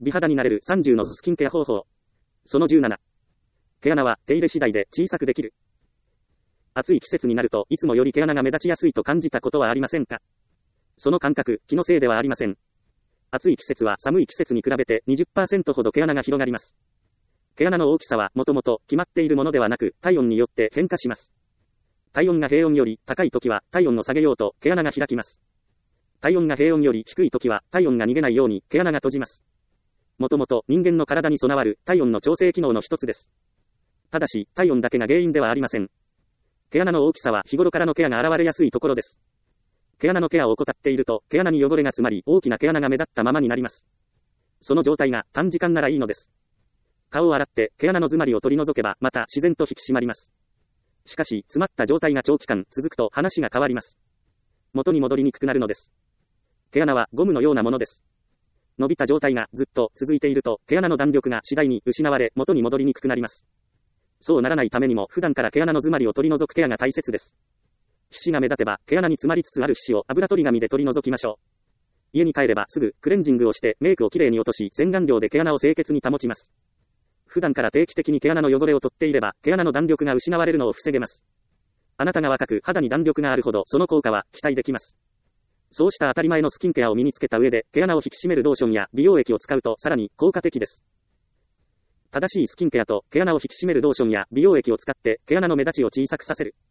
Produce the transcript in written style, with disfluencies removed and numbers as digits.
美肌になれる30のスキンケア方法。その17。毛穴は手入れ次第で小さくできる。暑い季節になるといつもより毛穴が目立ちやすいと感じたことはありませんか？その感覚、気のせいではありません。暑い季節は寒い季節に比べて 20% ほど毛穴が広がります。毛穴の大きさはもともと決まっているものではなく、体温によって変化します。体温が平温より高いときは体温を下げようと毛穴が開きます。体温が平温より低いときは体温が逃げないように毛穴が閉じます。もともと人間の体に備わる体温の調整機能の一つです。ただし、体温だけが原因ではありません。毛穴の大きさは日頃からのケアが現れやすいところです。毛穴のケアを怠っていると、毛穴に汚れが詰まり、大きな毛穴が目立ったままになります。その状態が短時間ならいいのです。顔を洗って毛穴の詰まりを取り除けば、また自然と引き締まります。しかし、詰まった状態が長期間続くと話が変わります。元に戻りにくくなるのです。毛穴はゴムのようなものです。伸びた状態がずっと続いていると、毛穴の弾力が次第に失われ、元に戻りにくくなります。そうならないためにも、普段から毛穴の詰まりを取り除くケアが大切です。皮脂が目立てば、毛穴に詰まりつつある皮脂を油取り紙で取り除きましょう。家に帰ればすぐクレンジングをしてメイクをきれいに落とし、洗顔料で毛穴を清潔に保ちます。普段から定期的に毛穴の汚れを取っていれば、毛穴の弾力が失われるのを防げます。あなたが若く肌に弾力があるほど、その効果は期待できます。そうした当たり前のスキンケアを身につけた上で、毛穴を引き締めるローションや美容液を使うとさらに効果的です。正しいスキンケアと毛穴を引き締めるローションや美容液を使って毛穴の目立ちを小さくさせる。